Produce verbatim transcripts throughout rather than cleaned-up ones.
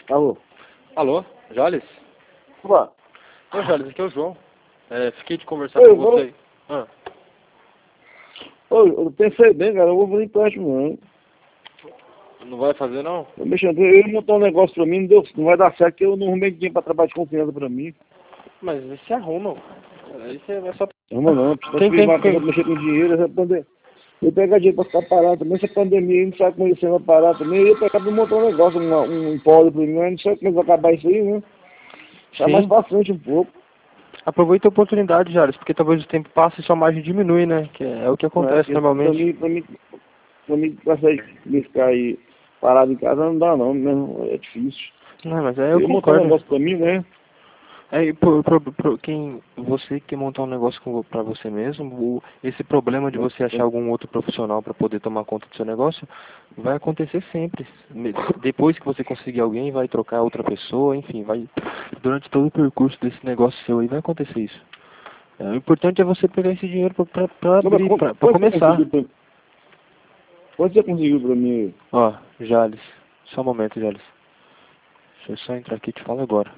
Alô? Alô, Jales? Opa. Ô, Jales, aqui é o João. É, fiquei de conversar Oi, com vou... você. Ah, Oi, eu pensei bem, cara, eu vou fazer empréstimo não. não vai fazer, não? Eu mexendo, eu ia montar um negócio pra mim, não, deu, não vai dar certo, porque eu não arrumei dinheiro pra trabalhar de confiança pra mim. Mas você arruma. Aí você vai só... Arruma não, precisa Quem, pedir quem, uma coisa quem? pra mexer com dinheiro, essa pandemia. Eu pegar dinheiro pra ficar parado também, essa pandemia, não sabe como isso vai parar também, eu ia pegar pra montar um negócio, uma, um empório pra mim, mas não sei como vai acabar isso aí, né? Tá mais Sim. pra frente um pouco. Aproveita a oportunidade, Jales, porque talvez o tempo passe e sua margem diminui, né? Que é o que Não é, acontece porque pra normalmente. mim, pra mim, pra mim, pra sair, ficar aí parado em casa não dá não, mesmo, é difícil. Não, mas aí eu Eu montar um concordo. negócio pra mim, né? É, pro, pro, pro, quem, você que quer montar um negócio com, pra você mesmo, o, esse problema de você achar algum outro profissional para poder tomar conta do seu negócio, vai acontecer sempre. Me- Depois que você conseguir alguém, vai trocar outra pessoa, enfim, vai durante todo o percurso desse negócio seu aí vai acontecer isso. É, o importante é você pegar esse dinheiro para Não, mas abrir, quanto, para quanto você começar. conseguiu pra, quanto você conseguiu pra mim? Ó, Jales, só um momento, Jales. Deixa eu só entrar aqui e te falo agora.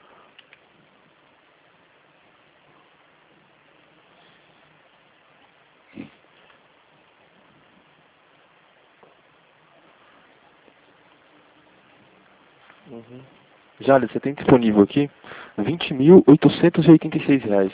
Uhum. Jales, você tem disponível aqui vinte mil oitocentos e oitenta e seis reais.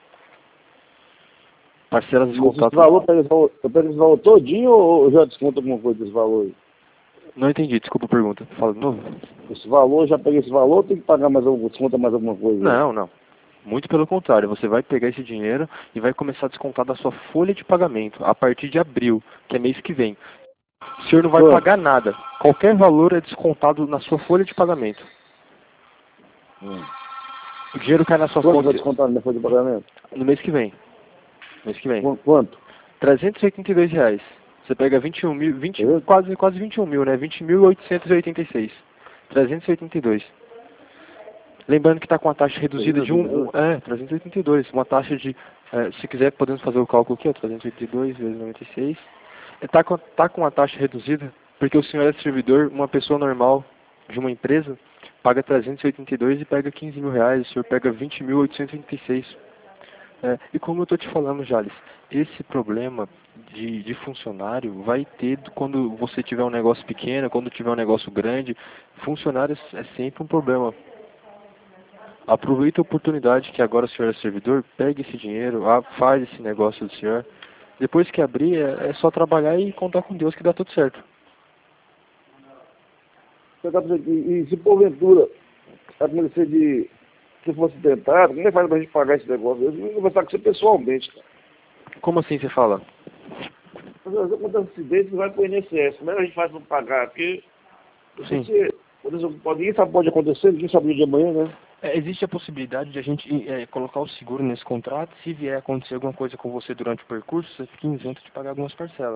Parcelas Mas esse descontadas. valor, pega esse valor, eu pego esse valor todinho ou eu já desconto alguma coisa desse valor aí? Não entendi, desculpa a pergunta. Fala de novo. Esse valor, já peguei esse valor, tem que pagar mais alguma, desconta mais alguma coisa aí? Não, não. Muito pelo contrário, você vai pegar esse dinheiro e vai começar a descontar da sua folha de pagamento a partir de abril, que é mês que vem. O senhor não vai Quanto? pagar nada. Qualquer valor é descontado na sua folha de pagamento. Hum. O dinheiro cai na sua Quanto vai conta descontar na minha folha de pagamento? no mês que vem. Mês que vem. Qu- Quanto? trezentos e oitenta e dois reais. Você pega vinte e um mil, vinte, Eu? quase, quase vinte e um mil, né? vinte mil oitocentos e oitenta e seis. trezentos e oitenta e dois. Lembrando que está com a taxa reduzida de um, um é, trezentos e oitenta e dois. Uma taxa de, é, se quiser podemos fazer o cálculo aqui, ó, trezentos e oitenta e dois vezes noventa e seis. Está com, tá com a taxa reduzida porque o senhor é servidor, uma pessoa normal de uma empresa, paga trezentos e oitenta e dois e pega quinze mil reais, o senhor pega vinte mil oitocentos e oitenta e seis. É, e como eu estou te falando, Jales, esse problema de, de funcionário vai ter quando você tiver um negócio pequeno, quando tiver um negócio grande. Funcionários é sempre um problema. Aproveite a oportunidade que agora o senhor é servidor, pegue esse dinheiro, ah, faz esse negócio do senhor. Depois que abrir, é, é só trabalhar e contar com Deus que dá tudo certo. Você tá pensando que- E se porventura acontecer de, se fosse tentado, como é que faz pra gente pagar esse negócio? Eu vou conversar com você pessoalmente, cara. Como assim você fala? Mas se acontecer um acidente, você vai pro I N S S. Como é que a gente faz pra pagar? Porque eu sei Sim. que por exemplo, pode, ninguém sabe o que pode acontecer, ninguém sabe o dia de amanhã, né? É, existe a possibilidade de a gente é, colocar o seguro nesse contrato. Se vier acontecer alguma coisa com você durante o percurso, você fica isento de pagar algumas parcelas.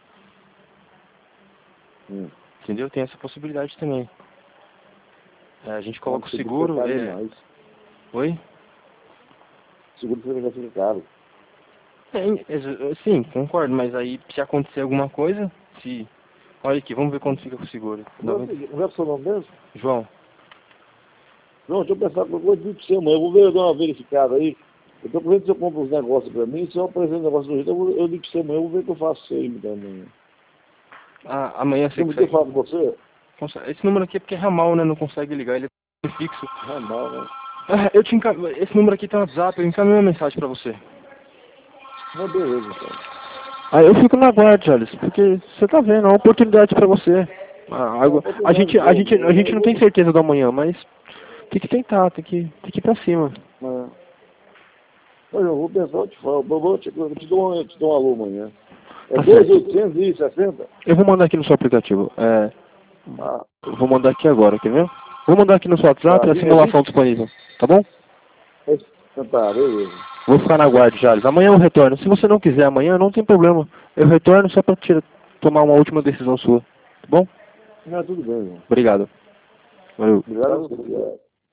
Hum. Entendeu? Tem essa possibilidade também. É, a gente Não, coloca o seguro fica seguro. caro É... demais. Oi? Seguro fica fica caro. É, é, sim, concordo, mas aí se acontecer alguma coisa, se. Olha aqui, vamos ver quanto fica com o seguro. Não é o noventa... seguinte, não é o seu nome mesmo? João, Não, deixa eu pensar, eu vou dizer pra você amanhã, eu vou ver, eu dar uma verificada aí. Eu tô vendo se eu compro os negócios pra mim, se eu apresento o negócio do jeito, eu, vou, eu ligo pra você amanhã, eu vou ver o que eu faço isso aí amanhã. a, amanhã você Você me deu consegue. falar com você? consegue- Esse número aqui é porque é ramal, né? Não consegue ligar, ele é fixo. Ah, mal, né? Ah, eu te enca... Esse número aqui tá no WhatsApp, eu encaminho uma mensagem pra você. Não, beleza, então. Aí eu fico na guarda, Charles, porque você tá vendo, é uma oportunidade pra você. Ah, Não, água- a oportunidade gente, a boa, gente, boa. a gente Eu não tem vou, certeza do amanhã, mas tem que tentar, tem que, tem que ir pra cima. mas, mas eu vou pensar, eu te falo, eu vou te, eu te, dou, um- eu te dou um alô amanhã. É Tá dois certo. mil oitocentos e sessenta? Eu vou mandar aqui no seu aplicativo. É, Ah, eu vou mandar aqui agora, quer ver? Vou mandar aqui no seu tá, WhatsApp a é simulação vinte, disponível, tá bom? é, tá, beleza. Vou ficar na guarda, Charles. Amanhã eu retorno. Se você não quiser amanhã, não tem problema. Eu retorno só pra tirar, tomar uma última decisão sua, tá bom? Não, tudo bem, irmão. Obrigado. Valeu. Obrigado a você.